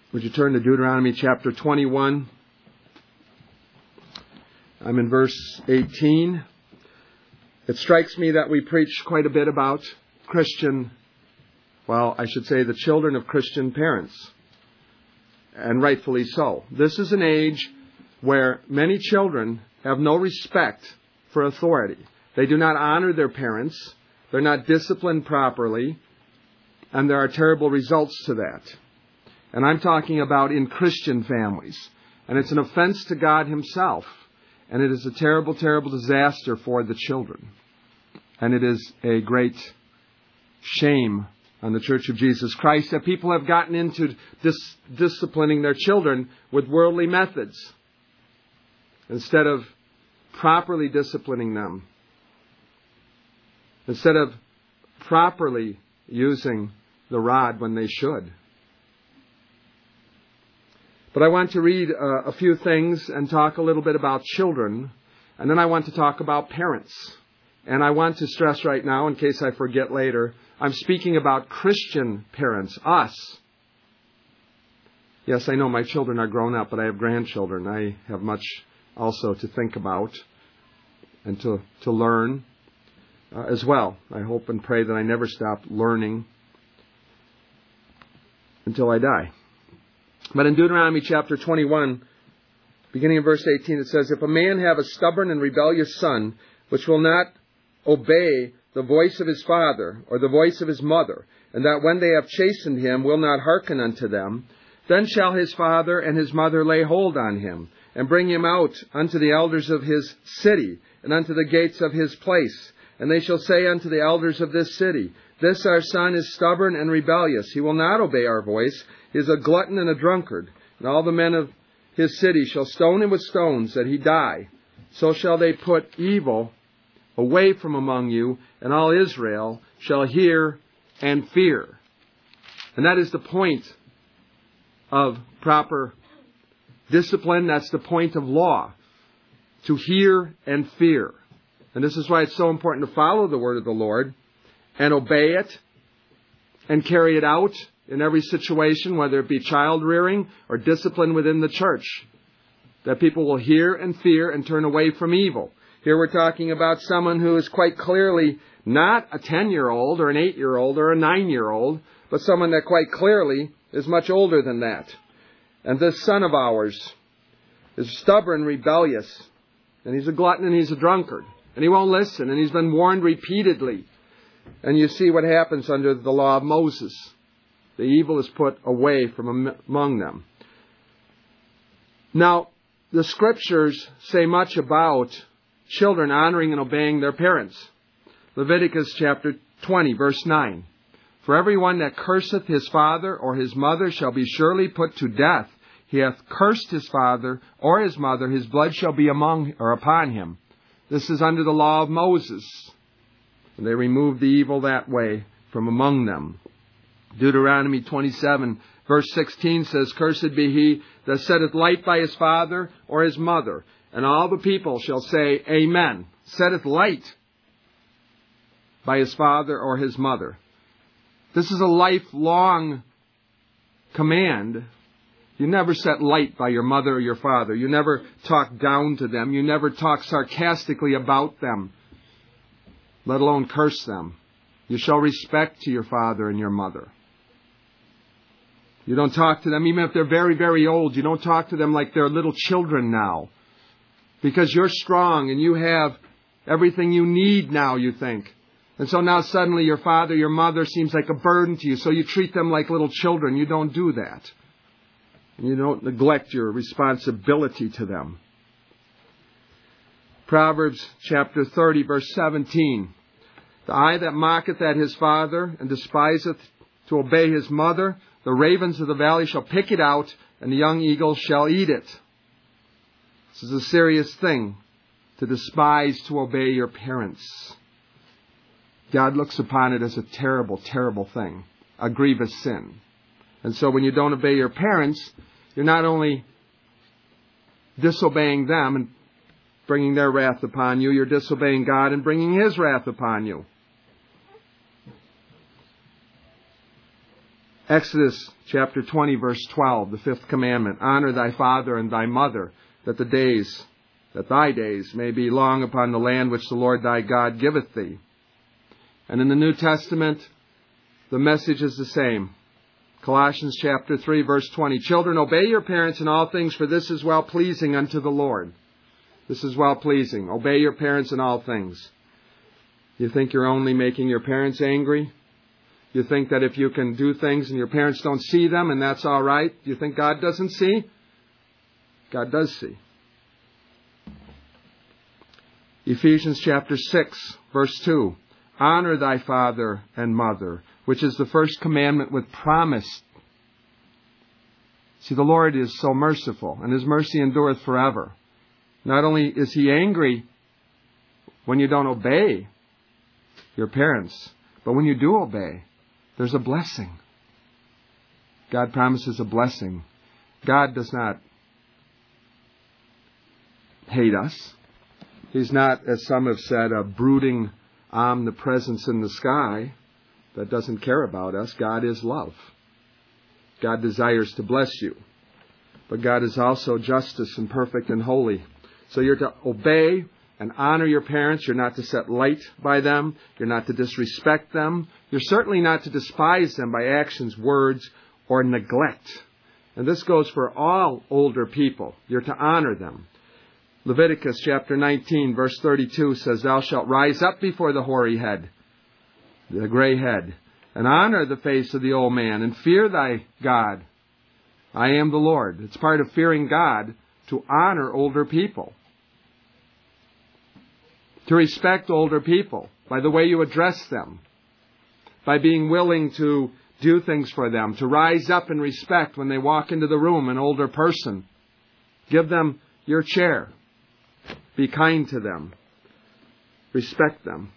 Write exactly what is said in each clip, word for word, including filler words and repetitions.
Would you turn to Deuteronomy chapter twenty-one? I'm in verse eighteen. It strikes me that we preach quite a bit about Christian, well, I should say the children of Christian parents. And rightfully so. This is an age where many children have no respect for authority. They do not honor their parents. They're not disciplined properly. And there are terrible results to that. And I'm talking about in Christian families. And it's an offense to God Himself. And it is a terrible, terrible disaster for the children. And it is a great shame on the Church of Jesus Christ that people have gotten into dis- disciplining their children with worldly methods instead of properly disciplining them. Instead of properly using the rod when they should. But I want to read uh, a few things and talk a little bit about children. And then I want to talk about parents. And I want to stress right now, in case I forget later, I'm speaking about Christian parents, us. Yes, I know my children are grown up, but I have grandchildren. I have much also to think about and to, to learn uh, as well. I hope and pray that I never stop learning until I die. But in Deuteronomy chapter twenty-one, beginning in verse eighteen, it says, "If a man have a stubborn and rebellious son, which will not obey the voice of his father or the voice of his mother, and that when they have chastened him will not hearken unto them, then shall his father and his mother lay hold on him, and bring him out unto the elders of his city, and unto the gates of his place. And they shall say unto the elders of this city, This our son is stubborn and rebellious. He will not obey our voice. He is a glutton and a drunkard. And all the men of his city shall stone him with stones, that he die. So shall they put evil away from among you, and all Israel shall hear and fear." And that is the point of proper discipline. That's the point of law. To hear and fear. And this is why it's so important to follow the word of the Lord and obey it and carry it out in every situation, whether it be child rearing or discipline within the church. That people will hear and fear and turn away from evil. Here we're talking about someone who is quite clearly not a ten-year-old or an eight-year-old or a nine-year-old, but someone that quite clearly is much older than that. And this son of ours is stubborn, rebellious, and he's a glutton and he's a drunkard. And he won't listen, and he's been warned repeatedly. And you see what happens under the law of Moses. The evil is put away from among them. Now, the Scriptures say much about children honoring and obeying their parents. Leviticus chapter twenty, verse nine. "For every one that curseth his father or his mother shall be surely put to death. He hath cursed his father or his mother, his blood shall be among or upon him." This is under the law of Moses. And they removed the evil that way from among them. Deuteronomy twenty-seven, verse sixteen says, "Cursed be he that setteth light by his father or his mother. And all the people shall say, Amen." Setteth light by his father or his mother. This is a lifelong command. You never set light by your mother or your father. You never talk down to them. You never talk sarcastically about them, let alone curse them. You show respect to your father and your mother. You don't talk to them, even if they're very, very old. You don't talk to them like they're little children now. Because you're strong and you have everything you need now, you think. And so now suddenly your father, your mother seems like a burden to you. So you treat them like little children. You don't do that. And you don't neglect your responsibility to them. Proverbs chapter thirty, verse seventeen. "The eye that mocketh at his father and despiseth to obey his mother, the ravens of the valley shall pick it out, and the young eagle shall eat it." This is a serious thing, to despise to obey your parents. God looks upon it as a terrible, terrible thing, a grievous sin. And so when you don't obey your parents, you're not only disobeying them and bringing their wrath upon you, you're disobeying God and bringing His wrath upon you. Exodus chapter twenty, verse twelve, the fifth commandment, honor thy father and thy mother, that the days, that thy days may be long upon the land which the Lord thy God giveth thee. And in the New Testament, the message is the same. Colossians chapter three, verse twenty, children, obey your parents in all things, for this is well-pleasing unto the Lord. This is well-pleasing. Obey your parents in all things. You think you're only making your parents angry? You think that if you can do things and your parents don't see them and that's all right, you think God doesn't see? God does see. Ephesians chapter six, verse two. Honor thy father and mother, which is the first commandment with promise. See, the Lord is so merciful, and His mercy endureth forever. Not only is He angry when you don't obey your parents, but when you do obey, there's a blessing. God promises a blessing. God does not hate us. He's not, as some have said, a brooding omnipresence in the sky that doesn't care about us. God is love. God desires to bless you. But God is also justice and perfect and holy. So you're to obey and honor your parents. You're not to set light by them. You're not to disrespect them. You're certainly not to despise them by actions, words, or neglect. And this goes for all older people. You're to honor them. Leviticus chapter nineteen, verse thirty-two says, thou shalt rise up before the hoary head, the gray head, and honor the face of the old man, and fear thy God. I am the Lord. It's part of fearing God to honor older people. To respect older people by the way you address them, by being willing to do things for them, to rise up in respect when they walk into the room, an older person. Give them your chair. Be kind to them. Respect them.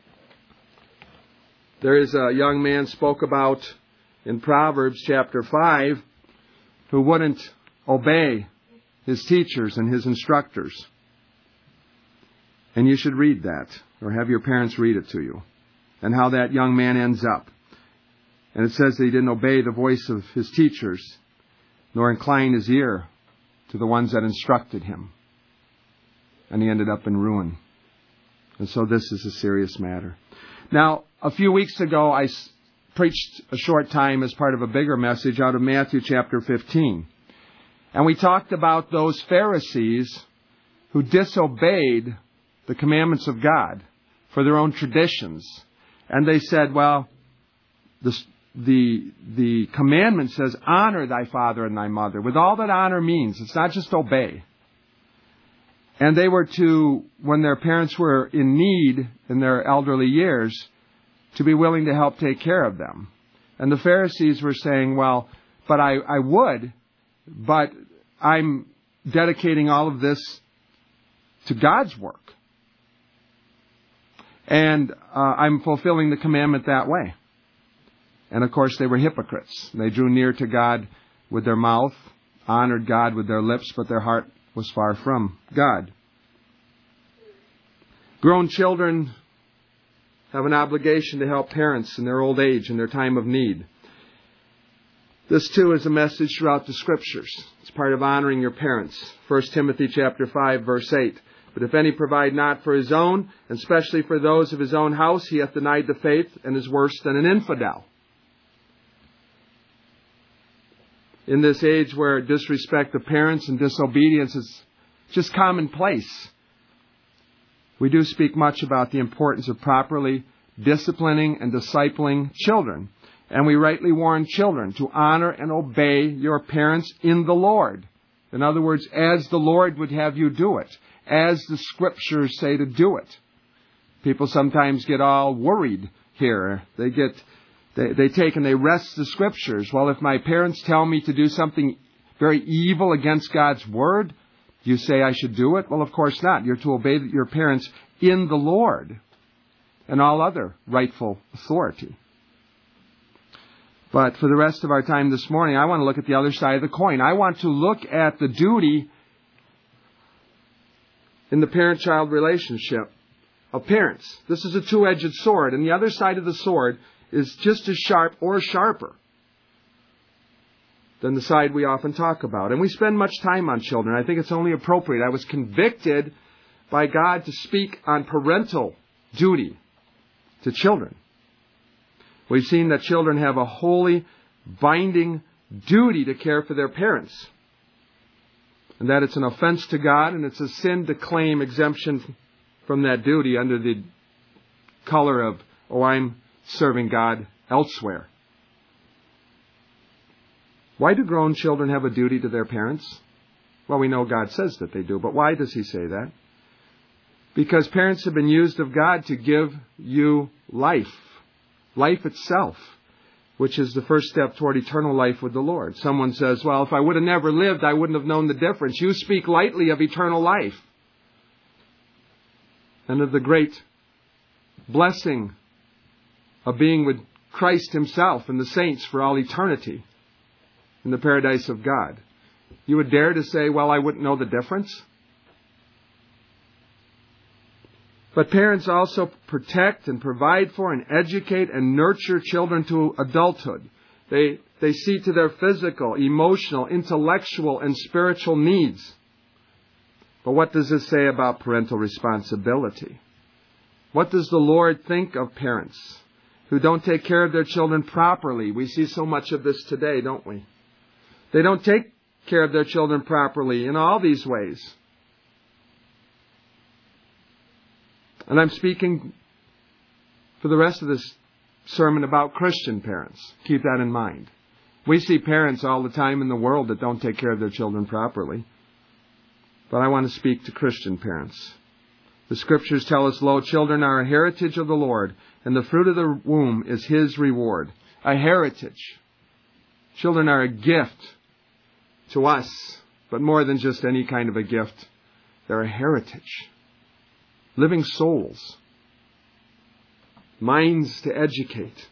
There is a young man spoke about in Proverbs chapter five who wouldn't obey his teachers and his instructors. And you should read that, or have your parents read it to you, and how that young man ends up. And it says that he didn't obey the voice of his teachers, nor incline his ear to the ones that instructed him. And he ended up in ruin. And so this is a serious matter. Now, a few weeks ago, I preached a short time as part of a bigger message out of Matthew chapter fifteen. And we talked about those Pharisees who disobeyed the commandments of God for their own traditions. And they said, well, the, the, the commandment says, honor thy father and thy mother. With all that honor means, it's not just obey. And they were to, when their parents were in need in their elderly years, to be willing to help take care of them. And the Pharisees were saying, well, but I, I would, but I'm dedicating all of this to God's work. And uh, I'm fulfilling the commandment that way. And of course, they were hypocrites. They drew near to God with their mouth, honored God with their lips, but their heart was far from God. Grown children have an obligation to help parents in their old age and their time of need. This too is a message throughout the Scriptures. It's part of honoring your parents. First Timothy chapter five, verse eight. But if any provide not for his own, and especially for those of his own house, he hath denied the faith and is worse than an infidel. In this age where disrespect of parents and disobedience is just commonplace, we do speak much about the importance of properly disciplining and discipling children. And we rightly warn children to honor and obey your parents in the Lord. In other words, as the Lord would have you do it, as the Scriptures say to do it. People sometimes get all worried here. They get, they, they take and they wrest the Scriptures. Well, if my parents tell me to do something very evil against God's Word, do you say I should do it? Well, of course not. You're to obey your parents in the Lord and all other rightful authority. But for the rest of our time this morning, I want to look at the other side of the coin. I want to look at the duty in the parent-child relationship of parents. This is a two-edged sword, and the other side of the sword is just as sharp or sharper. than the side we often talk about. And we spend much time on children. I think it's only appropriate. I was convicted by God to speak on parental duty to children. We've seen that children have a holy, binding duty to care for their parents. And that it's an offense to God and it's a sin to claim exemption from that duty under the color of, oh, I'm serving God elsewhere. Why do grown children have a duty to their parents? Well, we know God says that they do, but why does He say that? Because parents have been used of God to give you life, life itself, which is the first step toward eternal life with the Lord. Someone says, well, if I would have never lived, I wouldn't have known the difference. You speak lightly of eternal life and of the great blessing of being with Christ Himself and the saints for all eternity in the paradise of God. You would dare to say, well, I wouldn't know the difference? But parents also protect and provide for and educate and nurture children to adulthood. They, they see to their physical, emotional, intellectual, and spiritual needs. But what does this say about parental responsibility? What does the Lord think of parents who don't take care of their children properly? We see so much of this today, don't we? They don't take care of their children properly in all these ways. And I'm speaking for the rest of this sermon about Christian parents. Keep that in mind. We see parents all the time in the world that don't take care of their children properly. But I want to speak to Christian parents. The Scriptures tell us, lo, children are a heritage of the Lord, and the fruit of the womb is His reward. A heritage. Children are a gift to us, but more than just any kind of a gift. They're a heritage. Living souls. Minds to educate.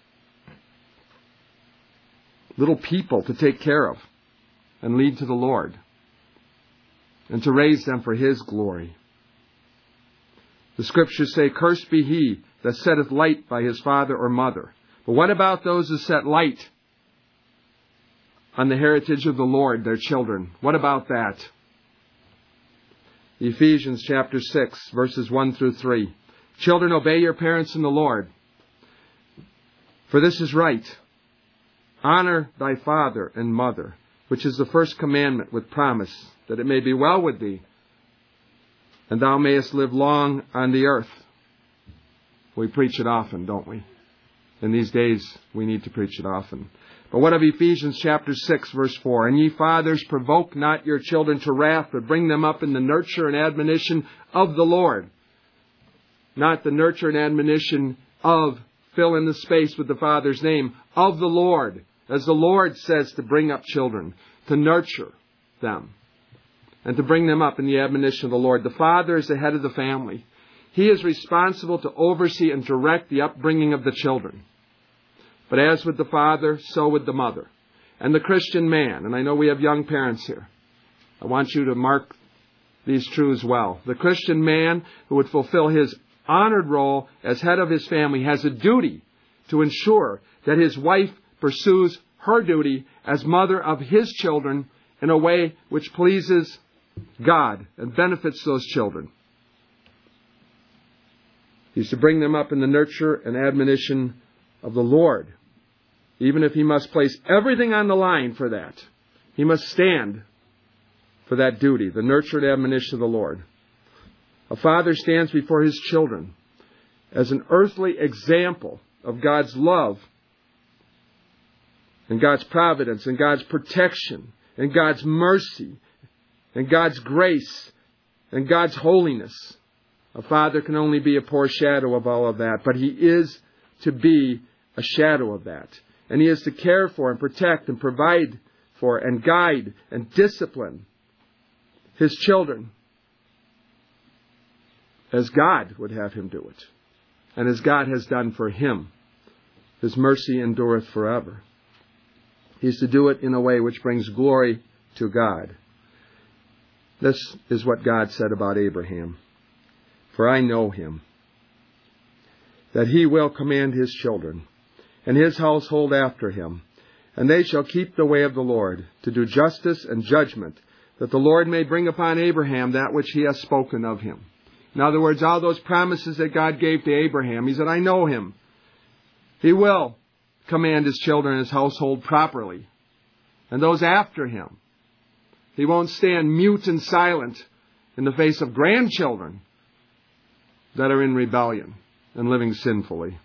Little people to take care of and lead to the Lord. And to raise them for His glory. The Scriptures say, cursed be he that setteth light by his father or mother. But what about those who set light on the heritage of the Lord, their children? What about that? Ephesians chapter six, verses one through three. Children, obey your parents in the Lord, for this is right. Honor thy father and mother, which is the first commandment with promise, that it may be well with thee, and thou mayest live long on the earth. We preach it often, don't we? In these days, we need to preach it often. But what of Ephesians chapter six, verse four? And ye fathers, provoke not your children to wrath, but bring them up in the nurture and admonition of the Lord. Not the nurture and admonition of, fill in the space with the Father's name, of the Lord. As the Lord says to bring up children, to nurture them, and to bring them up in the admonition of the Lord. The father is the head of the family. He is responsible to oversee and direct the upbringing of the children. But as with the father, so with the mother. And the Christian man, and I know we have young parents here, I want you to mark these truths well. The Christian man who would fulfill his honored role as head of his family has a duty to ensure that his wife pursues her duty as mother of his children in a way which pleases God and benefits those children. He's to bring them up in the nurture and admonition of the Lord. Even if he must place everything on the line for that, he must stand for that duty, the nurture and admonition of the Lord. A father stands before his children as an earthly example of God's love and God's providence and God's protection and God's mercy and God's grace and God's holiness. A father can only be a poor shadow of all of that, but he is to be a shadow of that. And he is to care for and protect and provide for and guide and discipline his children as God would have him do it, and as God has done for him. His mercy endureth forever. He is to do it in a way which brings glory to God. This is what God said about Abraham. For I know him, that he will command his children, and his household after him, And they shall keep the way of the Lord, to do justice and judgment, that the Lord may bring upon Abraham that which he has spoken of him. In other words, all those promises that God gave to Abraham, he said, I know him. He will command his children and his household properly. And those after him. He won't stand mute and silent in the face of grandchildren that are in rebellion and living sinfully.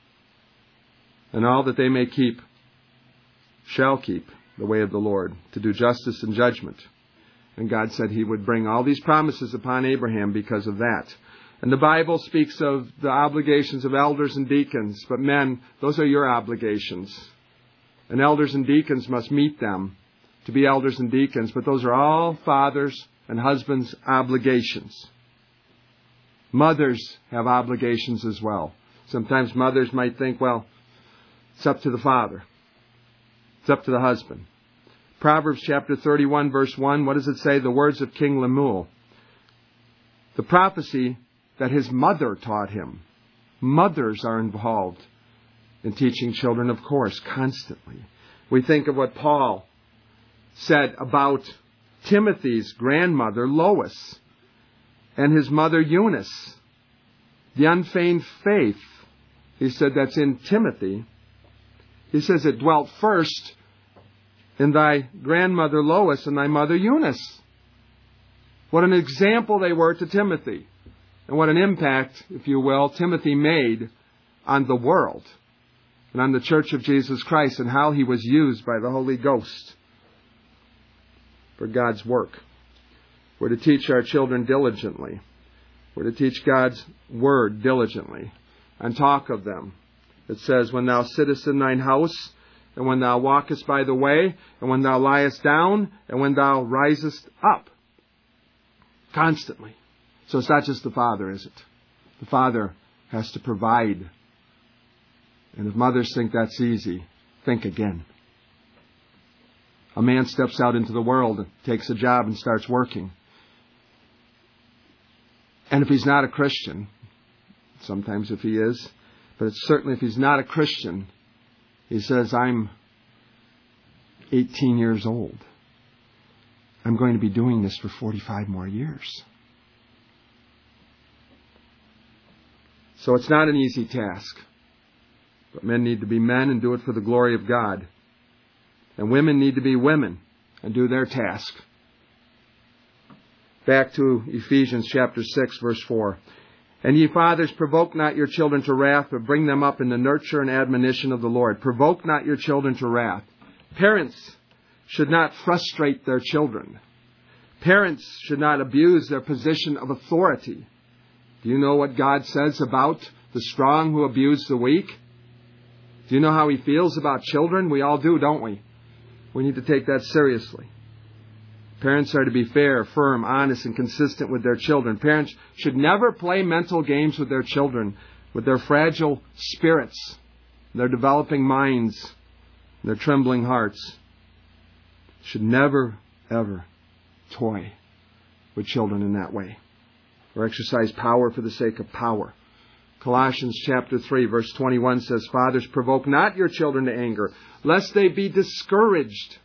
And all that they may keep shall keep the way of the Lord, to do justice and judgment. And God said he would bring all these promises upon Abraham because of that. And the Bible speaks of the obligations of elders and deacons. But men, those are your obligations. And elders and deacons must meet them to be elders and deacons. But those are all fathers' and husbands' obligations. Mothers have obligations as well. Sometimes mothers might think, well, it's up to the father. It's up to the husband. Proverbs chapter thirty-one, verse one, what does it say? The words of King Lemuel. The prophecy that his mother taught him. Mothers are involved in teaching children, of course, constantly. We think of what Paul said about Timothy's grandmother, Lois, and his mother, Eunice. The unfeigned faith, he said, that's in Timothy. He says it dwelt first in thy grandmother Lois and thy mother Eunice. What an example they were to Timothy. And what an impact, if you will, Timothy made on the world and on the Church of Jesus Christ, and how he was used by the Holy Ghost for God's work. We're to teach our children diligently. We're to teach God's Word diligently and talk of them. It says, when thou sittest in thine house, and when thou walkest by the way, and when thou liest down, and when thou risest up. Constantly. So it's not just the father, is it? The father has to provide. And if mothers think that's easy, think again. A man steps out into the world, takes a job, and starts working. And if he's not a Christian, sometimes if he is, but it's certainly if he's not a Christian, he says, I'm eighteen years old. I'm going to be doing this for forty-five more years. So it's not an easy task. But men need to be men and do it for the glory of God. And women need to be women and do their task. Back to Ephesians chapter six, verse four. And ye fathers, provoke not your children to wrath, but bring them up in the nurture and admonition of the Lord. Provoke not your children to wrath. Parents should not frustrate their children. Parents should not abuse their position of authority. Do you know what God says about the strong who abuse the weak? Do you know how He feels about children? We all do, don't we? We need to take that seriously. Parents are to be fair, firm, honest, and consistent with their children. Parents should never play mental games with their children, with their fragile spirits, their developing minds, their trembling hearts. Should never, ever toy with children in that way, or exercise power for the sake of power. Colossians chapter three, verse twenty-one says, Fathers, provoke not your children to anger, lest they be discouraged.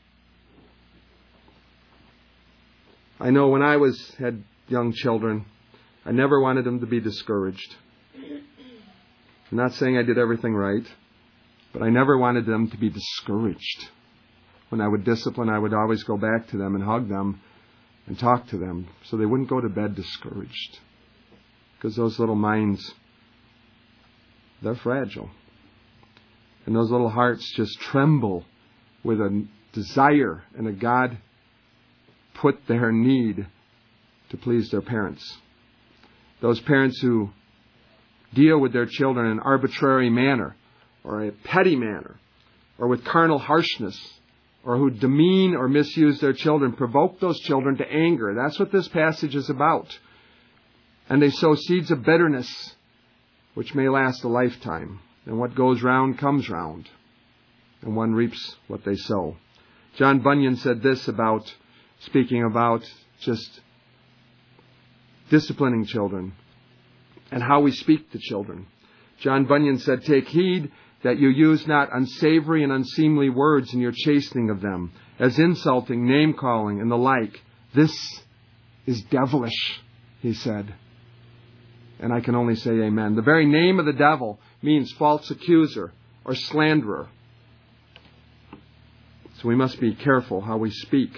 I know when I was had young children, I never wanted them to be discouraged. I'm not saying I did everything right, but I never wanted them to be discouraged. When I would discipline, I would always go back to them and hug them and talk to them so they wouldn't go to bed discouraged. Because those little minds, they're fragile. And those little hearts just tremble with a desire and a God put their need to please their parents. Those parents who deal with their children in an arbitrary manner or a petty manner or with carnal harshness or who demean or misuse their children, provoke those children to anger. That's what this passage is about. And they sow seeds of bitterness which may last a lifetime. And what goes round comes round. And one reaps what they sow. John Bunyan said this about, speaking about just disciplining children and how we speak to children. John Bunyan said, Take heed that you use not unsavory and unseemly words in your chastening of them, as insulting, name-calling, and the like. This is devilish, he said. And I can only say amen. The very name of the devil means false accuser or slanderer. So we must be careful how we speak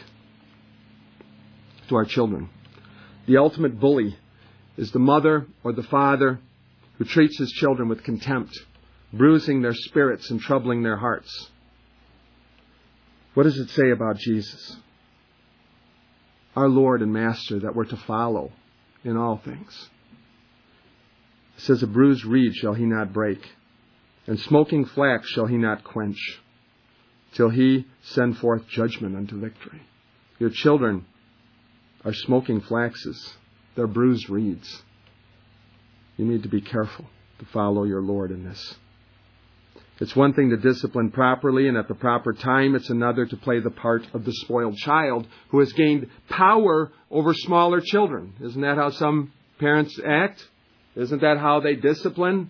to our children. The ultimate bully is the mother or the father who treats his children with contempt, bruising their spirits and troubling their hearts. What does it say about Jesus, our Lord and Master, that we're to follow in all things? It says, a bruised reed shall he not break, and smoking flax shall he not quench, till he send forth judgment unto victory. Your children are smoking flaxes. They're bruised reeds. You need to be careful to follow your Lord in this. It's one thing to discipline properly and at the proper time. It's another to play the part of the spoiled child who has gained power over smaller children. Isn't that how some parents act? Isn't that how they discipline?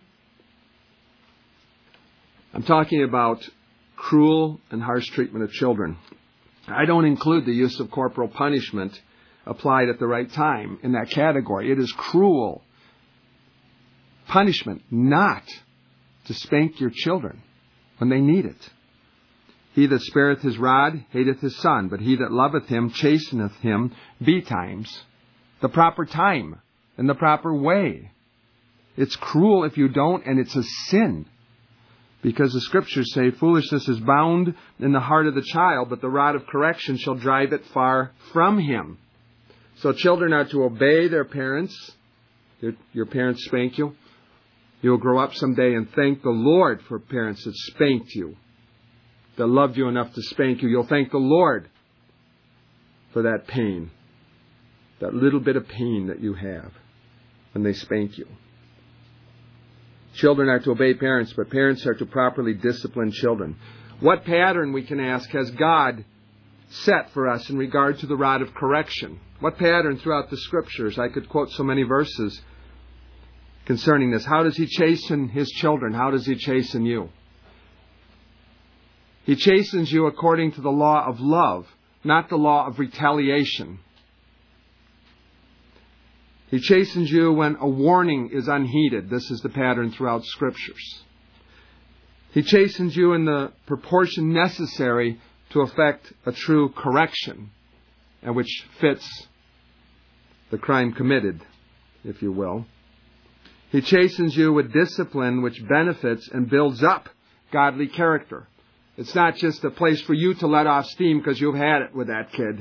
I'm talking about cruel and harsh treatment of children. I don't include the use of corporal punishment applied at the right time in that category. It is cruel punishment not to spank your children when they need it. He that spareth his rod hateth his son, but he that loveth him chasteneth him betimes. The proper time and the proper way. It's cruel if you don't, and it's a sin. Because the Scriptures say, foolishness is bound in the heart of the child, but the rod of correction shall drive it far from him. So children are to obey their parents. Your, your parents spank you. You'll grow up someday and thank the Lord for parents that spanked you, that loved you enough to spank you. You'll thank the Lord for that pain, that little bit of pain that you have when they spank you. Children are to obey parents, but parents are to properly discipline children. What pattern, we can ask, has God set for us in regard to the rod of correction? What pattern throughout the Scriptures? I could quote so many verses concerning this. How does He chasten His children? How does He chasten you? He chastens you according to the law of love, not the law of retaliation. He chastens you when a warning is unheeded. This is the pattern throughout Scriptures. He chastens you in the proportion necessary to effect a true correction, and which fits the crime committed, if you will. He chastens you with discipline which benefits and builds up godly character. It's not just a place for you to let off steam because you've had it with that kid.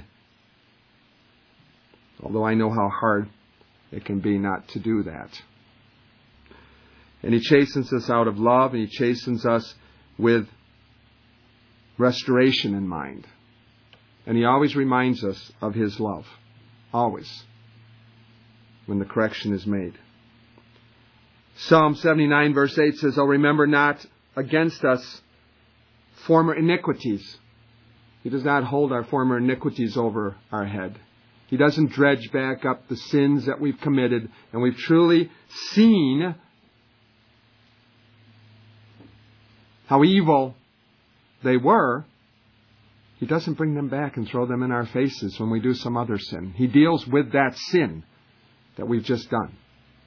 Although I know how hard it can be not to do that. And He chastens us out of love, and He chastens us with restoration in mind. And He always reminds us of His love. Always. When the correction is made. Psalm seventy-nine verse eight says, "Oh, remember not against us former iniquities." He does not hold our former iniquities over our head. He doesn't dredge back up the sins that we've committed, and we've truly seen how evil they were. He doesn't bring them back and throw them in our faces when we do some other sin. He deals with that sin that we've just done.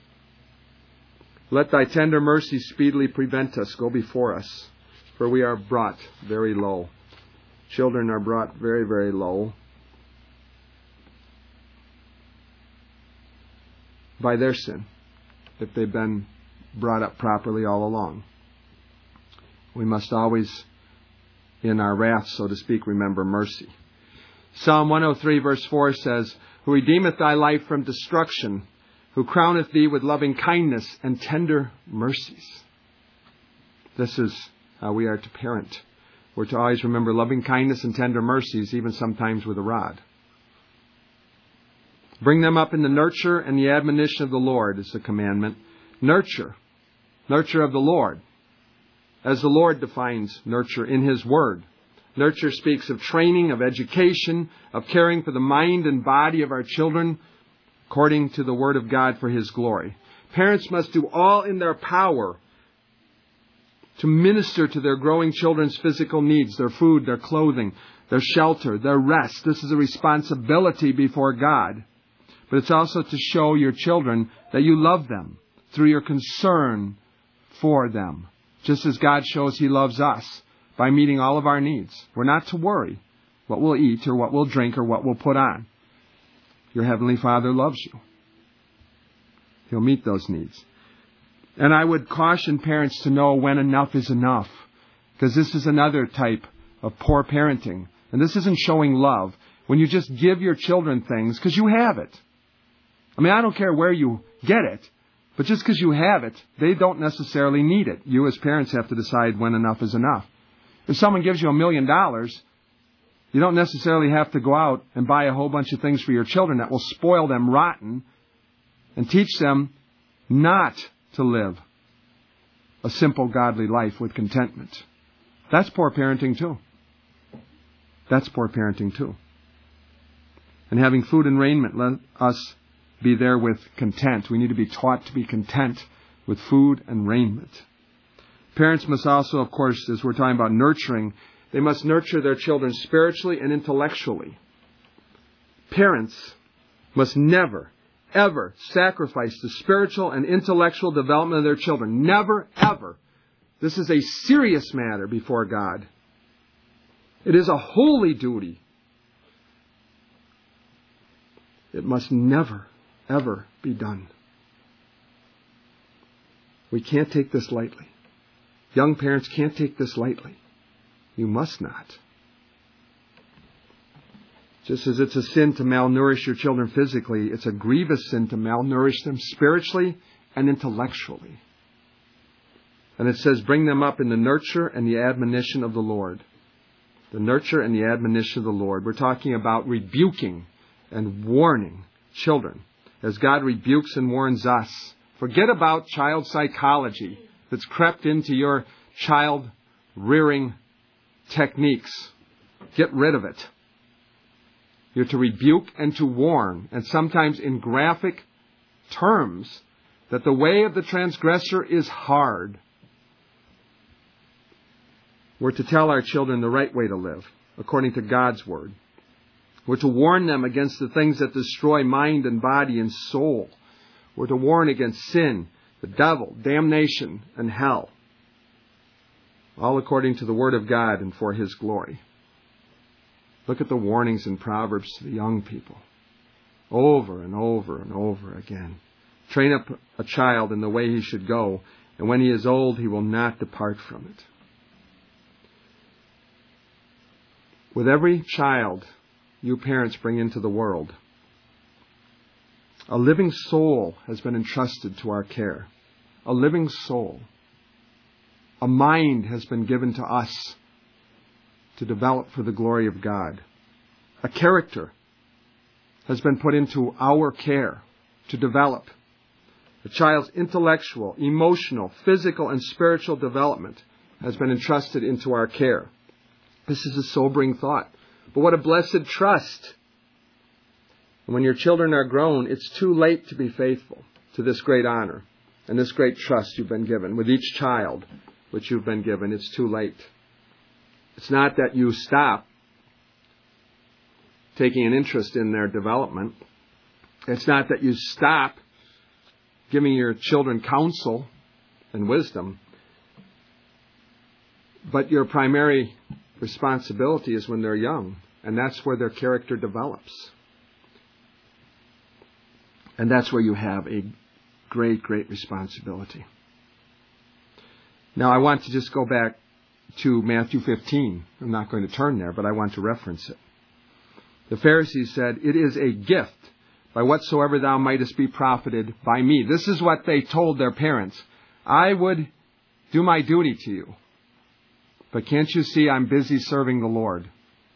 Let Thy tender mercy speedily prevent us, go before us, for we are brought very low. Children are brought very, very low by their sin, if they've been brought up properly all along. We must always, in our wrath, so to speak, remember mercy. Psalm one oh three verse four says, "Who redeemeth thy life from destruction, who crowneth thee with loving kindness and tender mercies." This is how we are to parent. We're to always remember loving kindness and tender mercies, even sometimes with a rod. Bring them up in the nurture and the admonition of the Lord is the commandment. Nurture. Nurture of the Lord. As the Lord defines nurture in His Word. Nurture speaks of training, of education, of caring for the mind and body of our children according to the Word of God for His glory. Parents must do all in their power to minister to their growing children's physical needs, their food, their clothing, their shelter, their rest. This is a responsibility before God. But it's also to show your children that you love them through your concern for them, just as God shows He loves us by meeting all of our needs. We're not to worry what we'll eat or what we'll drink or what we'll put on. Your Heavenly Father loves you. He'll meet those needs. And I would caution parents to know when enough is enough, because this is another type of poor parenting. And this isn't showing love when you just give your children things because you have it. I mean, I don't care where you get it, but just because you have it, they don't necessarily need it. You as parents have to decide when enough is enough. If someone gives you a million dollars, you don't necessarily have to go out and buy a whole bunch of things for your children that will spoil them rotten and teach them not to live a simple, godly life with contentment. That's poor parenting too. That's poor parenting too. And having food and raiment, let us be there with content. We need to be taught to be content with food and raiment. Parents must also, of course, as we're talking about nurturing, they must nurture their children spiritually and intellectually. Parents must never, ever sacrifice the spiritual and intellectual development of their children. Never, ever. This is a serious matter before God. It is a holy duty. It must never, ever be done. We can't take this lightly. Young parents can't take this lightly. You must not. Just as it's a sin to malnourish your children physically, it's a grievous sin to malnourish them spiritually and intellectually. And it says, bring them up in the nurture and the admonition of the Lord. The nurture and the admonition of the Lord. We're talking about rebuking and warning children as God rebukes and warns us. Forget about child psychology that's crept into your child rearing techniques. Get rid of it. You're to rebuke and to warn, and sometimes in graphic terms, that the way of the transgressor is hard. We're to tell our children the right way to live, according to God's Word. We're to warn them against the things that destroy mind and body and soul. We're to warn against sin, the devil, damnation, and hell. All according to the Word of God and for His glory. Look at the warnings in Proverbs to the young people. Over and over and over again. Train up a child in the way he should go, and when he is old, he will not depart from it. With every child you parents bring into the world, a living soul has been entrusted to our care. A living soul. A mind has been given to us to develop for the glory of God. A character has been put into our care to develop. A child's intellectual, emotional, physical, and spiritual development has been entrusted into our care. This is a sobering thought. But what a blessed trust. And when your children are grown, it's too late to be faithful to this great honor and this great trust you've been given. With each child which you've been given, it's too late. It's not that you stop taking an interest in their development. It's not that you stop giving your children counsel and wisdom. But your primary responsibility is when they're young. And that's where their character develops. And that's where you have a great, great responsibility. Now I want to just go back to Matthew fifteen. I'm not going to turn there, but I want to reference it. The Pharisees said, it is a gift by whatsoever thou mightest be profited by me. This is what they told their parents. I would do my duty to you. But can't you see I'm busy serving the Lord?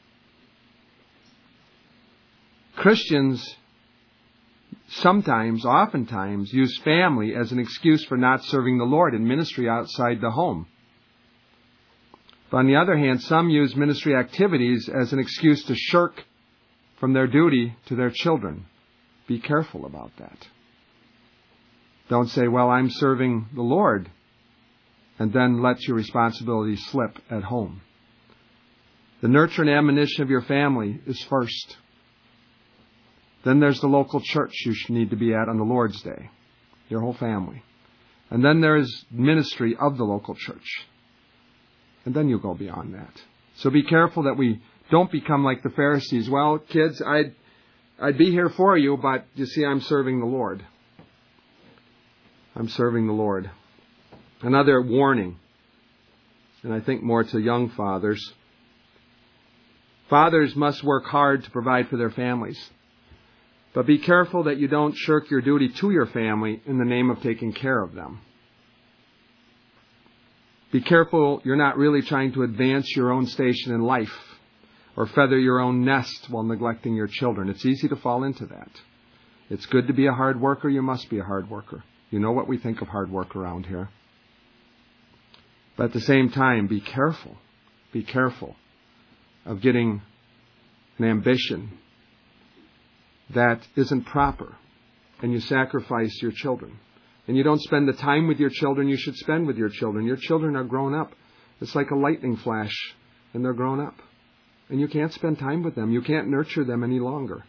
Christians sometimes, oftentimes, use family as an excuse for not serving the Lord in ministry outside the home. But on the other hand, some use ministry activities as an excuse to shirk from their duty to their children. Be careful about that. Don't say, well, I'm serving the Lord, and then let your responsibilities slip at home. The nurture and admonition of your family is first. Then there's the local church you should need to be at on the Lord's Day, your whole family. And then there's ministry of the local church. And then you go beyond that. So be careful that we don't become like the Pharisees. Well, kids, I'd, I'd be here for you, but you see, I'm serving the Lord. I'm serving the Lord. Another warning, and I think more to young fathers. Fathers must work hard to provide for their families. But be careful that you don't shirk your duty to your family in the name of taking care of them. Be careful you're not really trying to advance your own station in life or feather your own nest while neglecting your children. It's easy to fall into that. It's good to be a hard worker. You must be a hard worker. You know what we think of hard work around here. But at the same time, be careful. Be careful of getting an ambition that isn't proper, and you sacrifice your children. And you don't spend the time with your children you should spend with your children. Your children are grown up. It's like a lightning flash, and they're grown up. And you can't spend time with them. You can't nurture them any longer.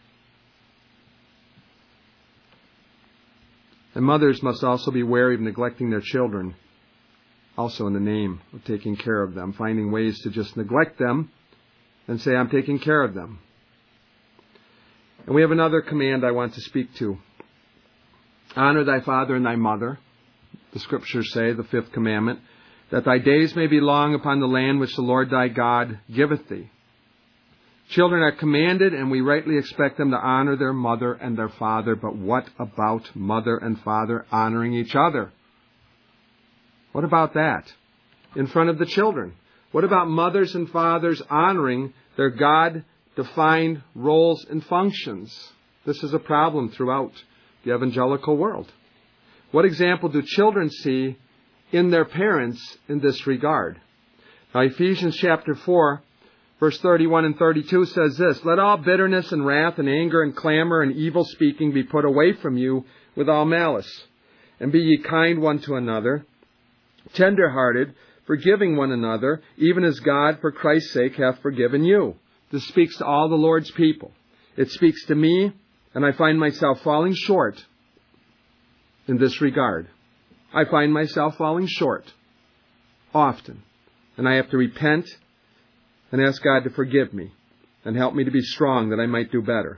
And mothers must also be wary of neglecting their children, also in the name of taking care of them, finding ways to just neglect them and say, I'm taking care of them. And we have another command I want to speak to. Honor thy father and thy mother, the scriptures say, the fifth commandment, that thy days may be long upon the land which the Lord thy God giveth thee. Children are commanded, and we rightly expect them to honor their mother and their father, but what about mother and father honoring each other? What about that in front of the children? What about mothers and fathers honoring their God-defined roles and functions? This is a problem throughout the evangelical world. What example do children see in their parents in this regard? Now, Ephesians chapter four, verse thirty-one and thirty-two says this, let all bitterness and wrath and anger and clamor and evil speaking be put away from you with all malice. And be ye kind one to another, tender-hearted, forgiving one another, even as God for Christ's sake hath forgiven you. This speaks to all the Lord's people. It speaks to me, and I find myself falling short in this regard. I find myself falling short often. And I have to repent and ask God to forgive me and help me to be strong that I might do better.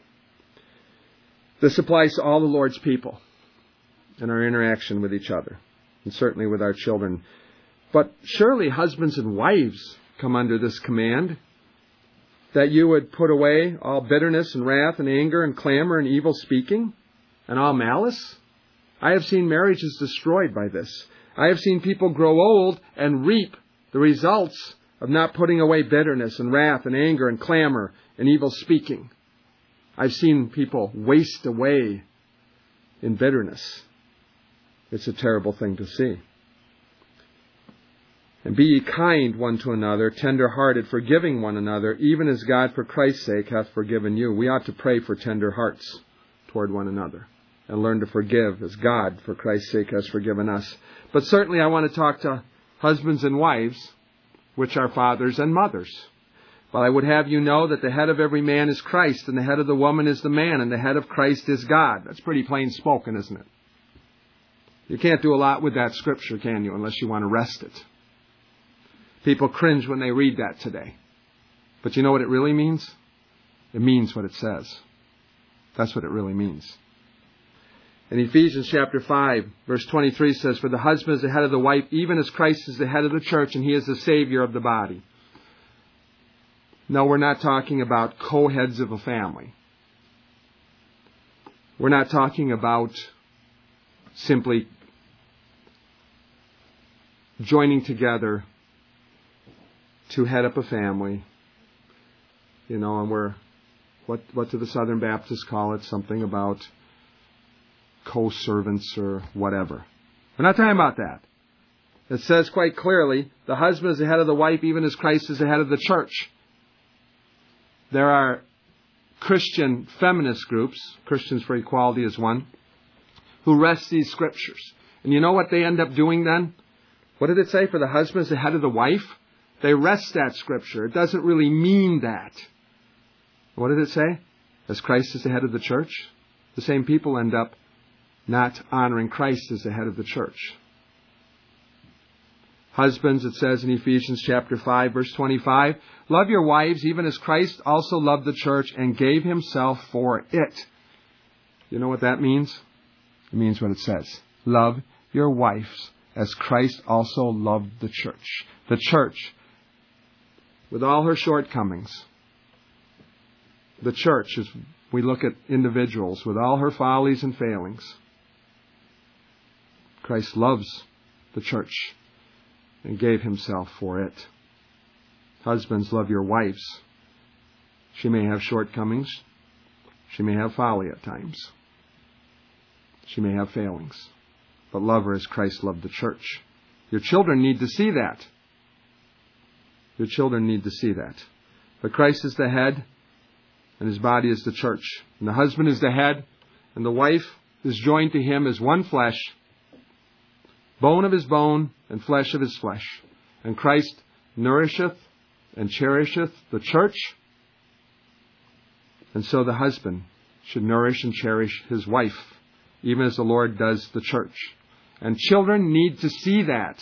This applies to all the Lord's people in our interaction with each other, and certainly with our children. But surely husbands and wives come under this command, that you would put away all bitterness and wrath and anger and clamor and evil speaking and all malice. I have seen marriages destroyed by this. I have seen people grow old and reap the results of not putting away bitterness and wrath and anger and clamor and evil speaking. I've seen people waste away in bitterness. It's a terrible thing to see. And be ye kind one to another, tender-hearted, forgiving one another, even as God for Christ's sake hath forgiven you. We ought to pray for tender hearts toward one another and learn to forgive as God for Christ's sake has forgiven us. But certainly I want to talk to husbands and wives, which are fathers and mothers. But I would have you know that the head of every man is Christ, and the head of the woman is the man, and the head of Christ is God. That's pretty plain spoken, isn't it? You can't do a lot with that scripture, can you, unless you want to wrest it. People cringe when they read that today. But you know what it really means? It means what it says. That's what it really means. In Ephesians chapter five, verse twenty-three says, for the husband is the head of the wife, even as Christ is the head of the church, and he is the Savior of the body. No, we're not talking about co-heads of a family. We're not talking about simply joining together to head up a family, you know, and we're, what, what do the Southern Baptists call it? Something about co-servants or whatever. We're not talking about that. It says quite clearly, the husband is the head of the wife, even as Christ is the head of the church. There are Christian feminist groups, Christians for Equality is one, who wrest these scriptures. And you know what they end up doing then? What did it say? For the husband is the head of the wife? They wrest that scripture. It doesn't really mean that. What did it say? As Christ is the head of the church? The same people end up not honoring Christ as the head of the church. Husbands, it says in Ephesians chapter five, verse twenty-five, love your wives even as Christ also loved the church and gave himself for it. You know what that means? It means what it says. Love your wives as Christ also loved the church. The church, with all her shortcomings. The church, as we look at individuals, with all her follies and failings. Christ loves the church and gave himself for it. Husbands, love your wives. She may have shortcomings. She may have folly at times. She may have failings. But love her as Christ loved the church. Your children need to see that. Your children need to see that. But Christ is the head, and his body is the church. And the husband is the head, and the wife is joined to him as one flesh, bone of his bone, and flesh of his flesh. And Christ nourisheth and cherisheth the church. And so the husband should nourish and cherish his wife, even as the Lord does the church. And children need to see that.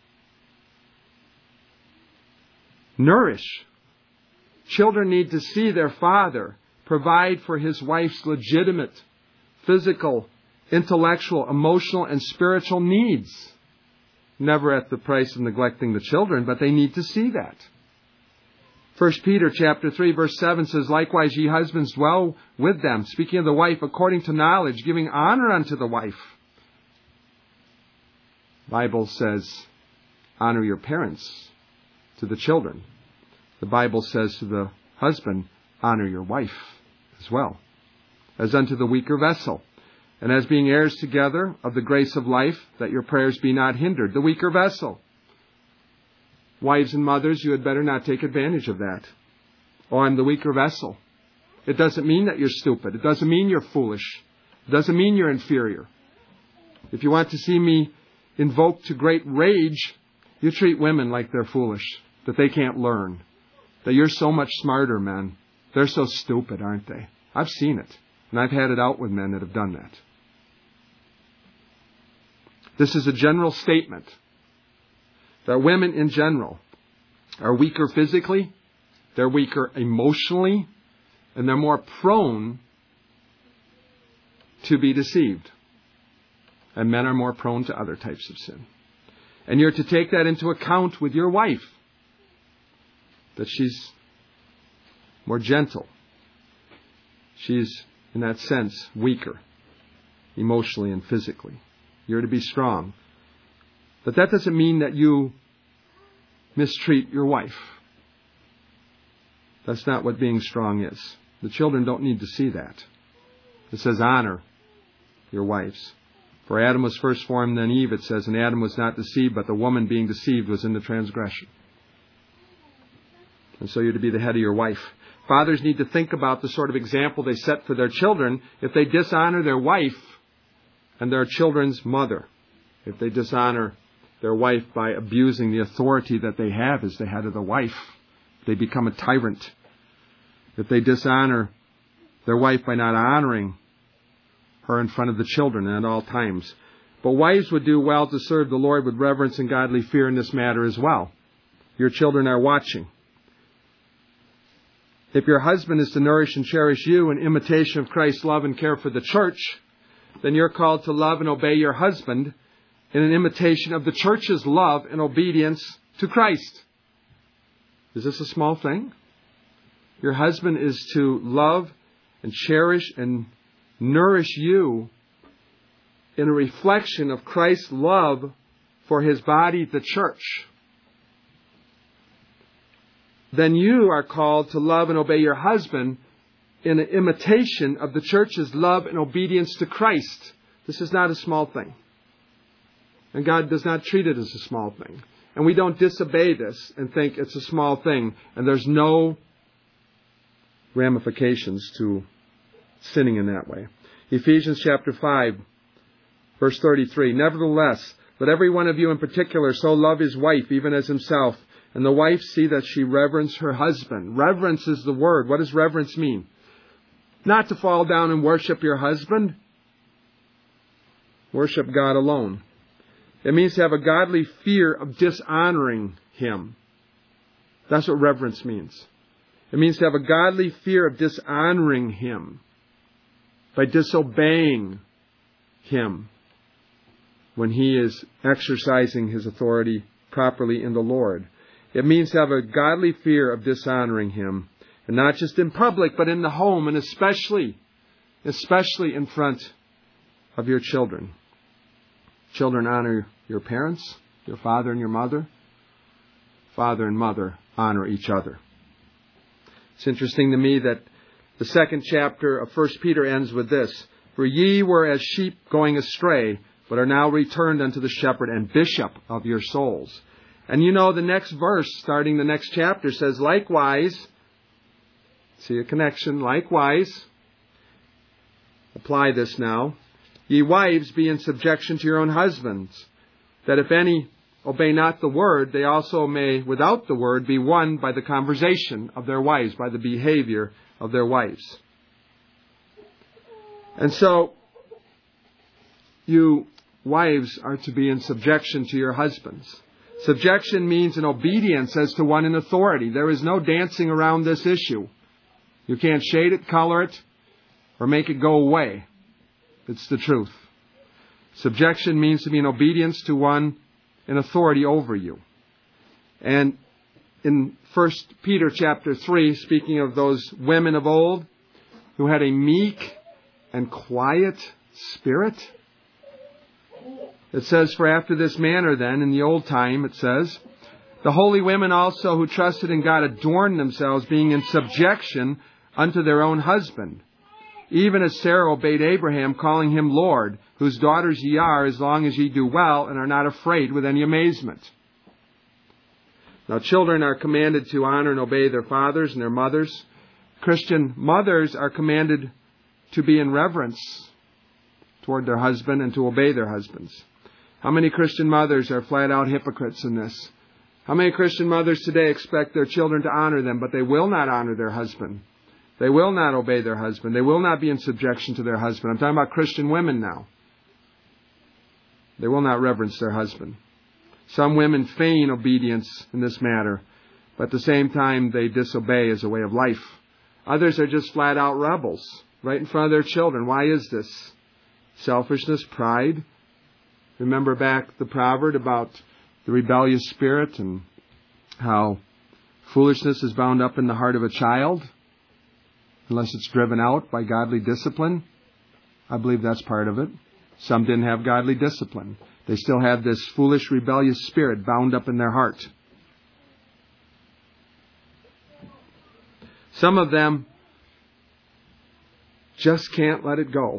Nourish. Children need to see their father provide for his wife's legitimate physical, intellectual, emotional, and spiritual needs. Never at the price of neglecting the children, but they need to see that. First Peter chapter three, verse seven says, likewise, ye husbands, dwell with them, speaking of the wife, according to knowledge, giving honor unto the wife. Bible says, honor your parents to the children. The Bible says to the husband, honor your wife as well, as unto the weaker vessel, and as being heirs together of the grace of life, that your prayers be not hindered. The weaker vessel. Wives and mothers, you had better not take advantage of that. Oh, I'm the weaker vessel. It doesn't mean that you're stupid. It doesn't mean you're foolish. It doesn't mean you're inferior. If you want to see me invoked to great rage, you treat women like they're foolish, that they can't learn, that you're so much smarter, men. They're so stupid, aren't they? I've seen it, and I've had it out with men that have done that. This is a general statement that women in general are weaker physically, they're weaker emotionally, and they're more prone to be deceived. And men are more prone to other types of sin. And you're to take that into account with your wife, that she's more gentle. She's, in that sense, weaker, emotionally and physically. You're to be strong. But that doesn't mean that you mistreat your wife. That's not what being strong is. The children don't need to see that. It says honor your wives. For Adam was first formed, then Eve, it says, and Adam was not deceived, but the woman being deceived was in the transgression. And so you're to be the head of your wife. Fathers need to think about the sort of example they set for their children if they dishonor their wife and their children's mother. If they dishonor their wife by abusing the authority that they have as the head of the wife. If they become a tyrant. If they dishonor their wife by not honoring her in front of the children at all times. But wives would do well to serve the Lord with reverence and godly fear in this matter as well. Your children are watching. If your husband is to nourish and cherish you in imitation of Christ's love and care for the church, then you're called to love and obey your husband in an imitation of the church's love and obedience to Christ. Is this a small thing? Your husband is to love and cherish and nourish you in a reflection of Christ's love for his body, the church. Then you are called to love and obey your husband in an imitation of the church's love and obedience to Christ. This is not a small thing. And God does not treat it as a small thing. And we don't disobey this and think it's a small thing and there's no ramifications to sinning in that way. Ephesians chapter five, verse thirty-three. Nevertheless, But every one of you in particular so love his wife, even as himself. And the wife see that she reverence her husband. Reverence is the word. What does reverence mean? Not to fall down and worship your husband. Worship God alone. It means to have a godly fear of dishonoring him. That's what reverence means. It means to have a godly fear of dishonoring him by disobeying him when he is exercising his authority properly in the Lord. It means to have a godly fear of dishonoring him, and not just in public, but in the home, and especially, especially in front of your children. Children, honor your parents, your father and your mother. Father and mother honor each other. It's interesting to me that the second chapter of First Peter ends with this. For ye were as sheep going astray, but are now returned unto the shepherd and bishop of your souls. And you know the next verse, starting the next chapter, says, likewise, see a connection, likewise, apply this now, ye wives, be in subjection to your own husbands, that if any obey not the word, they also may, without the word, be won by the conversation of their wives, by the behavior of their wives. And so, you wives are to be in subjection to your husbands. Subjection means an obedience as to one in authority. There is no dancing around this issue. You can't shade it, color it, or make it go away. It's the truth. Subjection means to be in obedience to one in authority over you. And in First Peter chapter three, speaking of those women of old who had a meek and quiet spirit, it says, for after this manner then, in the old time, it says, the holy women also who trusted in God adorned themselves, being in subjection unto their own husband, even as Sarah obeyed Abraham, calling him Lord, whose daughters ye are, as long as ye do well, and are not afraid with any amazement. Now, children are commanded to honor and obey their fathers and their mothers. Christian mothers are commanded to be in reverence toward their husband and to obey their husbands. How many Christian mothers are flat out hypocrites in this? How many Christian mothers today expect their children to honor them, but they will not honor their husband? They will not obey their husband. They will not be in subjection to their husband. I'm talking about Christian women now. They will not reverence their husband. Some women feign obedience in this matter, but at the same time they disobey as a way of life. Others are just flat out rebels right in front of their children. Why is this? Selfishness, pride. Remember back the proverb about the rebellious spirit and how foolishness is bound up in the heart of a child unless it's driven out by godly discipline. I believe that's part of it. Some didn't have godly discipline. They still had this foolish, rebellious spirit bound up in their heart. Some of them just can't let it go.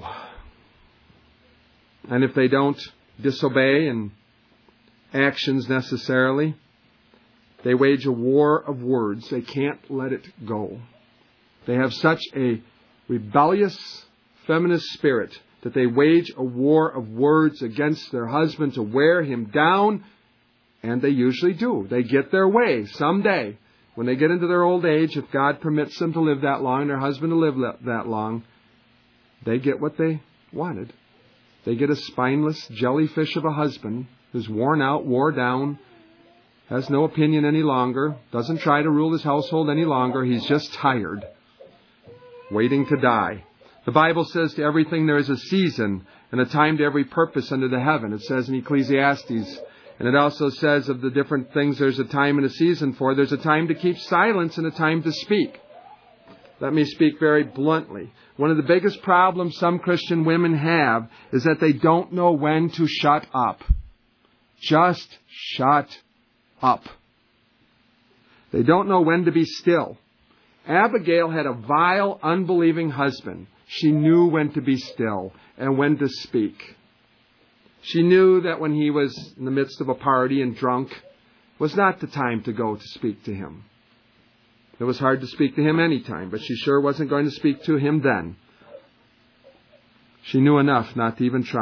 And if they don't disobey in actions necessarily, they wage a war of words. They can't let it go. They have such a rebellious, feminist spirit that they wage a war of words against their husband to wear him down, and they usually do. They get their way someday. When they get into their old age, if God permits them to live that long, their husband to live that long, they get what they wanted. They get a spineless jellyfish of a husband who's worn out, wore down, has no opinion any longer, doesn't try to rule his household any longer. He's just tired, waiting to die. The Bible says to everything there is a season and a time to every purpose under the heaven. It says in Ecclesiastes. And it also says of the different things there's a time and a season for. There's a time to keep silence and a time to speak. Let me speak very bluntly. One of the biggest problems some Christian women have is that they don't know when to shut up. Just shut up. They don't know when to be still. Abigail had a vile, unbelieving husband. She knew when to be still and when to speak. She knew that when he was in the midst of a party and drunk was not the time to go to speak to him. It was hard to speak to him any time, but she sure wasn't going to speak to him then. She knew enough not to even try.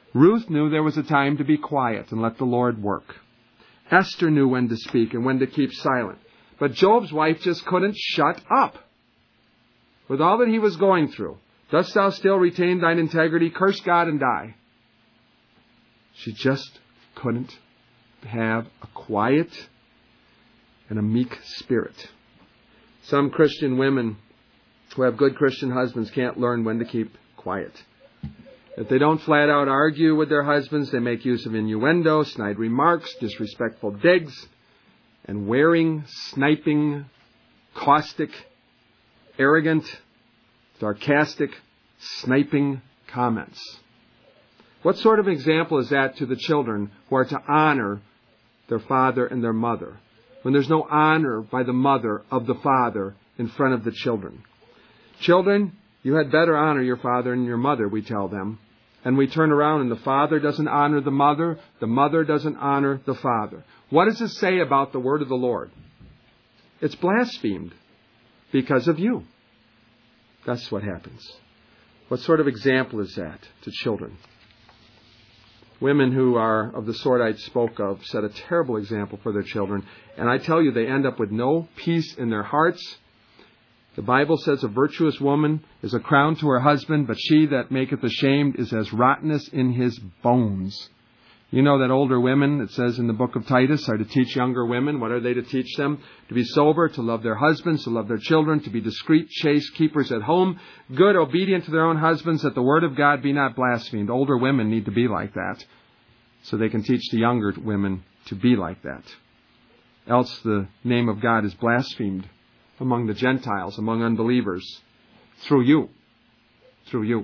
Ruth knew there was a time to be quiet and let the Lord work. Esther knew when to speak and when to keep silent. But Job's wife just couldn't shut up. With all that he was going through, dost thou still retain thine integrity? Curse God and die. She just couldn't have a quiet and a meek spirit. Some Christian women who have good Christian husbands can't learn when to keep quiet. If they don't flat out argue with their husbands, they make use of innuendo, snide remarks, disrespectful digs, and wearing, sniping, caustic, arrogant, sarcastic, sniping comments. What sort of example is that to the children who are to honor their father and their mother, when there's no honor by the mother of the father in front of the children? Children, you had better honor your father and your mother, we tell them. And we turn around and the father doesn't honor the mother, the mother doesn't honor the father. What does it say about the word of the Lord? It's blasphemed because of you. That's what happens. What sort of example is that to children? Women who are of the sort I spoke of set a terrible example for their children. And I tell you, they end up with no peace in their hearts. The Bible says a virtuous woman is a crown to her husband, but she that maketh ashamed is as rottenness in his bones. You know that older women, it says in the book of Titus, are to teach younger women. What are they to teach them? To be sober, to love their husbands, to love their children, to be discreet, chaste, keepers at home, good, obedient to their own husbands, that the word of God be not blasphemed. Older women need to be like that, so they can teach the younger women to be like that. Else the name of God is blasphemed among the Gentiles, among unbelievers, through you, through you.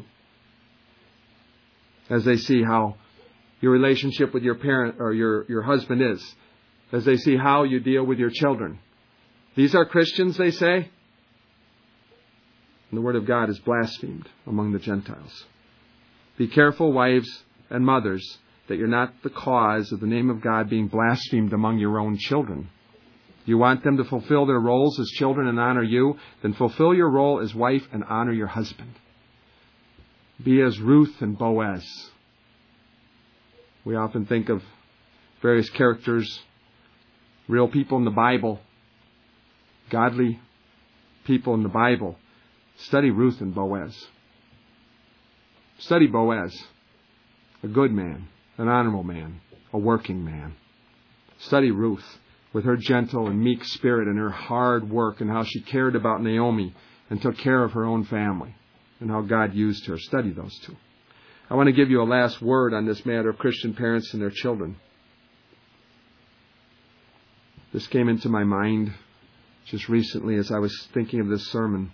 As they see how your relationship with your parent or your, your husband is, as they see how you deal with your children. These are Christians, they say. And the word of God is blasphemed among the Gentiles. Be careful, wives and mothers, that you're not the cause of the name of God being blasphemed among your own children. You want them to fulfill their roles as children and honor you, then fulfill your role as wife and honor your husband. Be as Ruth and Boaz. We often think of various characters, real people in the Bible, godly people in the Bible. Study Ruth and Boaz. Study Boaz, a good man, an honorable man, a working man. Study Ruth with her gentle and meek spirit and her hard work and how she cared about Naomi and took care of her own family and how God used her. Study those two. I want to give you a last word on this matter of Christian parents and their children. This came into my mind just recently as I was thinking of this sermon.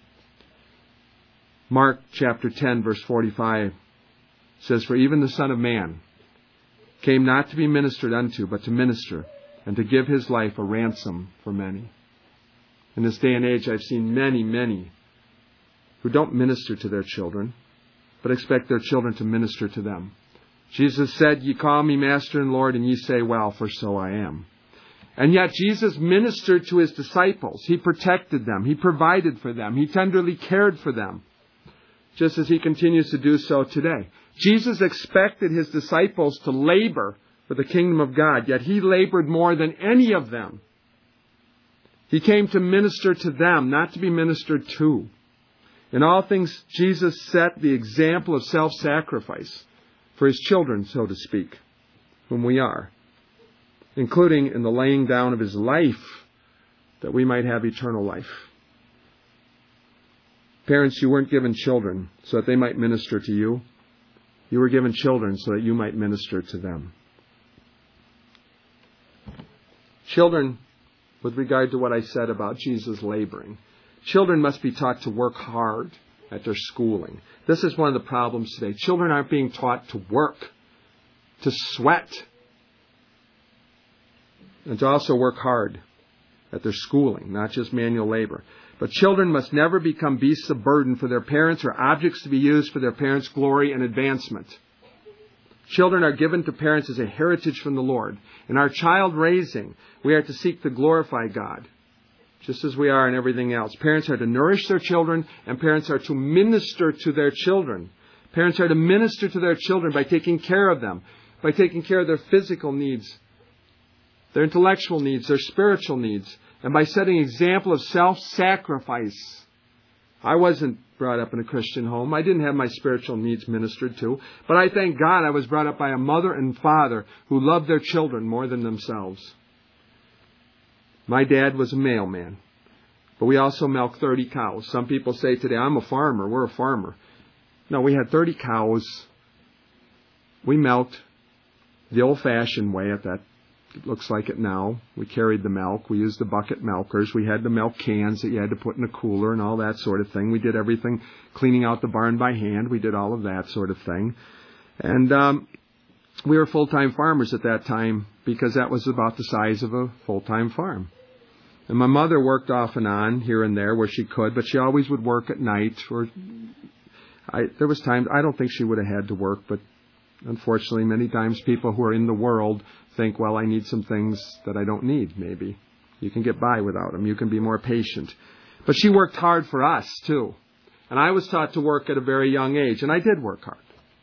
Mark chapter ten, verse forty-five says, "For even the Son of Man came not to be ministered unto, but to minister, and to give his life a ransom for many." In this day and age, I've seen many, many who don't minister to their children, but expect their children to minister to them. Jesus said, "Ye call me Master and Lord, and ye say, well, for so I am." And yet Jesus ministered to his disciples. He protected them. He provided for them. He tenderly cared for them, just as he continues to do so today. Jesus expected his disciples to labor for the kingdom of God, yet he labored more than any of them. He came to minister to them, not to be ministered to. In all things, Jesus set the example of self-sacrifice for his children, so to speak, whom we are, including in the laying down of his life that we might have eternal life. Parents, you weren't given children so that they might minister to you. You were given children so that you might minister to them. Children, with regard to what I said about Jesus laboring, children must be taught to work hard at their schooling. This is one of the problems today. Children aren't being taught to work, to sweat, and to also work hard at their schooling, not just manual labor. But children must never become beasts of burden for their parents or objects to be used for their parents' glory and advancement. Children are given to parents as a heritage from the Lord. In our child raising, we are to seek to glorify God, just as we are in everything else. Parents are to nourish their children, and parents are to minister to their children. Parents are to minister to their children by taking care of them, by taking care of their physical needs, their intellectual needs, their spiritual needs, and by setting an example of self-sacrifice. I wasn't brought up in a Christian home. I didn't have my spiritual needs ministered to. But I thank God I was brought up by a mother and father who loved their children more than themselves. My dad was a mailman, but we also milked thirty cows. Some people say today, I'm a farmer. We're a farmer. No, we had thirty cows. We milked the old-fashioned way at that. It looks like it now. We carried the milk. We used the bucket milkers. We had the milk cans that you had to put in a cooler and all that sort of thing. We did everything, cleaning out the barn by hand. We did all of that sort of thing. And um, we were full-time farmers at that time because that was about the size of a full-time farm. And my mother worked off and on here and there where she could, but she always would work at night. Or I, there was times, I don't think she would have had to work, but unfortunately, many times people who are in the world think, well, I need some things that I don't need, maybe. You can get by without them. You can be more patient. But she worked hard for us, too. And I was taught to work at a very young age, and I did work hard.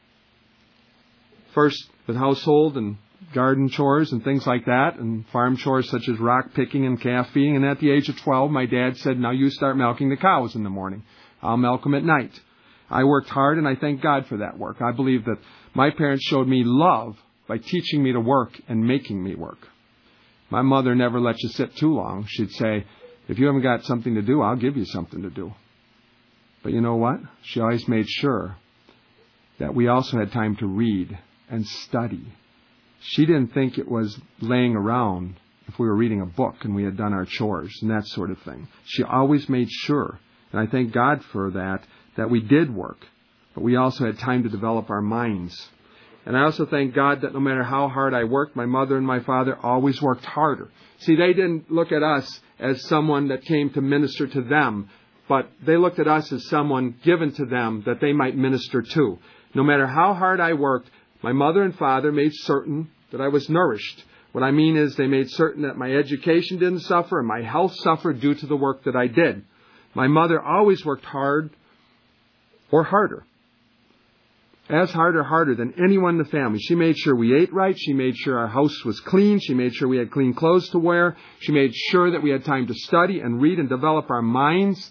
First with household and garden chores and things like that, and farm chores such as rock picking and calf feeding. And at the age of twelve, my dad said, now you start milking the cows in the morning. I'll milk them at night. I worked hard, and I thank God for that work. I believe that my parents showed me love by teaching me to work and making me work. My mother never let you sit too long. She'd say, if you haven't got something to do, I'll give you something to do. But you know what? She always made sure that we also had time to read and study. She didn't think it was laying around if we were reading a book and we had done our chores and that sort of thing. She always made sure, and I thank God for that, that we did work. But we also had time to develop our minds. And I also thank God that no matter how hard I worked, my mother and my father always worked harder. See, they didn't look at us as someone that came to minister to them, but they looked at us as someone given to them that they might minister to. No matter how hard I worked, my mother and father made certain that I was nourished. What I mean is they made certain that my education didn't suffer and my health suffered due to the work that I did. My mother always worked hard or harder. As hard or harder than anyone in the family. She made sure we ate right. She made sure our house was clean. She made sure we had clean clothes to wear. She made sure that we had time to study and read and develop our minds.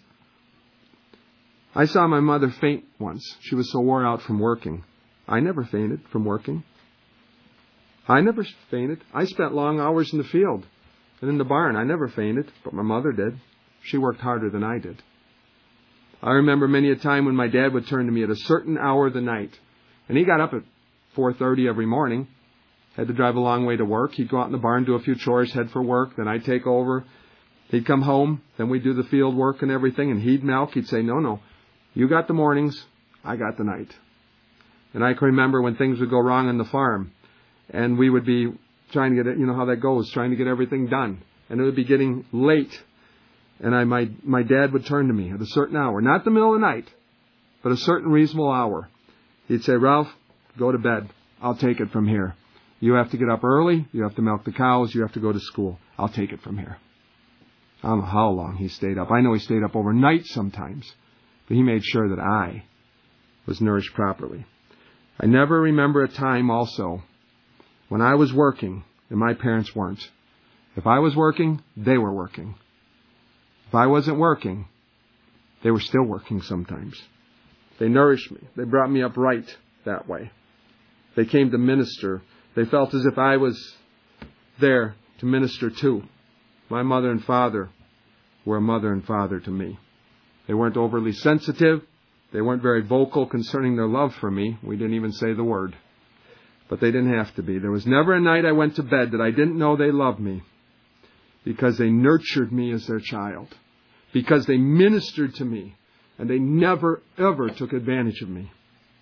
I saw my mother faint once. She was so worn out from working. I never fainted from working. I never fainted. I spent long hours in the field and in the barn. I never fainted, but my mother did. She worked harder than I did. I remember many a time when my dad would turn to me at a certain hour of the night. And he got up at four thirty every morning, had to drive a long way to work. He'd go out in the barn, do a few chores, head for work. Then I'd take over. He'd come home. Then we'd do the field work and everything. And he'd milk. He'd say, no, no, you got the mornings. I got the night. And I can remember when things would go wrong on the farm. And we would be trying to get it, you know how that goes, trying to get everything done. And it would be getting late. And I, my, my dad would turn to me at a certain hour, not the middle of the night, but a certain reasonable hour. He'd say, Ralph, go to bed. I'll take it from here. You have to get up early. You have to milk the cows. You have to go to school. I'll take it from here. I don't know how long he stayed up. I know he stayed up overnight sometimes, but he made sure that I was nourished properly. I never remember a time also when I was working and my parents weren't. If I was working, they were working. If I wasn't working, they were still working sometimes. They nourished me. They brought me up right that way. They came to minister. They felt as if I was there to minister too. My mother and father were a mother and father to me. They weren't overly sensitive. They weren't very vocal concerning their love for me. We didn't even say the word. But they didn't have to be. There was never a night I went to bed that I didn't know they loved me, because they nurtured me as their child, because they ministered to me, and they never, ever took advantage of me.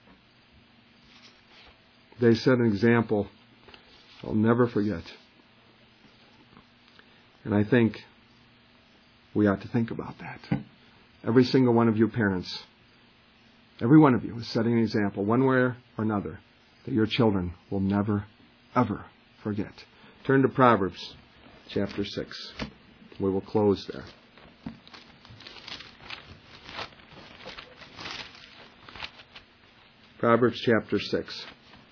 They set an example I'll never forget. And I think we ought to think about that. Every single one of you parents, every one of you is setting an example, one way or another, that your children will never, ever forget. Turn to Proverbs chapter six. We will close there. Proverbs chapter six.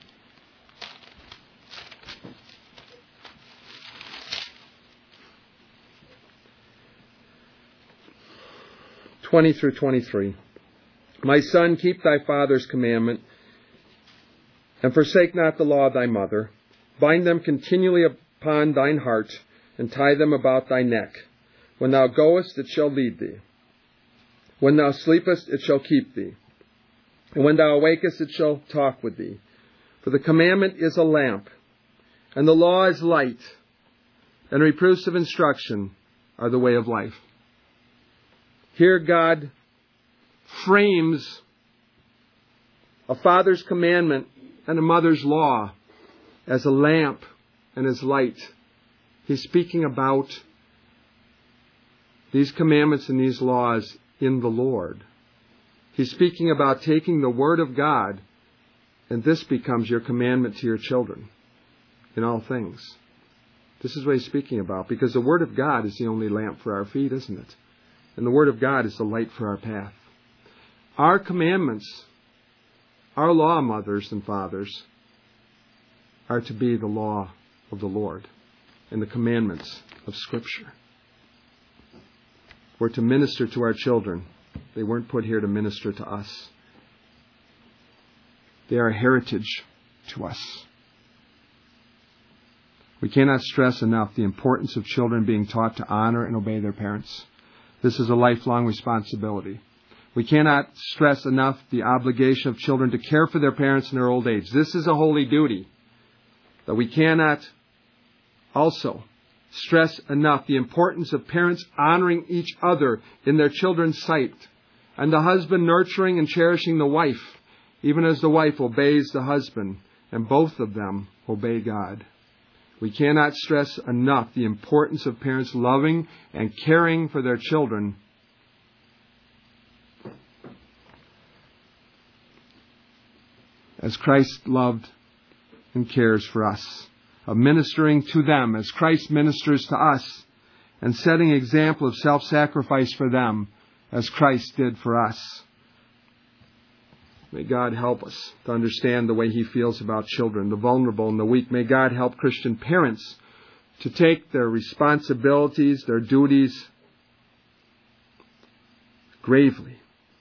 twenty through twenty-three. My son, keep thy father's commandment, and forsake not the law of thy mother. Bind them continually upon thine heart, and tie them about thy neck. When thou goest, it shall lead thee. When thou sleepest, it shall keep thee. And when thou awakest, it shall talk with thee. For the commandment is a lamp, and the law is light, and reproofs of instruction are the way of life. Here God frames a father's commandment and a mother's law as a lamp and as light. He's speaking about these commandments and these laws in the Lord. He's speaking about taking the Word of God, and this becomes your commandment to your children in all things. This is what he's speaking about, because the Word of God is the only lamp for our feet, isn't it? And the Word of God is the light for our path. Our commandments, our law, mothers and fathers, are to be the law of the Lord and the commandments of Scripture. We're to minister to our children. They weren't put here to minister to us. They are a heritage to us. We cannot stress enough the importance of children being taught to honor and obey their parents. This is a lifelong responsibility. We cannot stress enough the obligation of children to care for their parents in their old age. This is a holy duty. But we cannot also stress enough the importance of parents honoring each other in their children's sight, and the husband nurturing and cherishing the wife, even as the wife obeys the husband, and both of them obey God. We cannot stress enough the importance of parents loving and caring for their children as Christ loved and cares for us, of ministering to them as Christ ministers to us, and setting an example of self-sacrifice for them as Christ did for us. May God help us to understand the way He feels about children, the vulnerable and the weak. May God help Christian parents to take their responsibilities, their duties, gravely.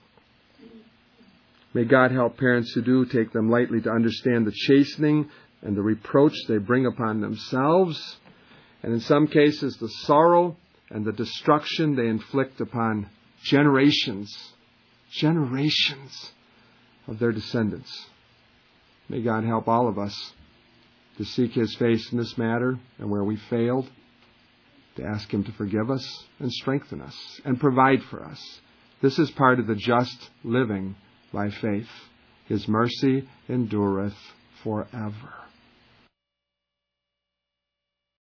May God help parents who do take them lightly to understand the chastening and the reproach they bring upon themselves, and in some cases the sorrow and the destruction they inflict upon generations, generations of their descendants. May God help all of us to seek His face in this matter, and where we failed, to ask Him to forgive us and strengthen us and provide for us. This is part of the just living by faith. His mercy endureth forever.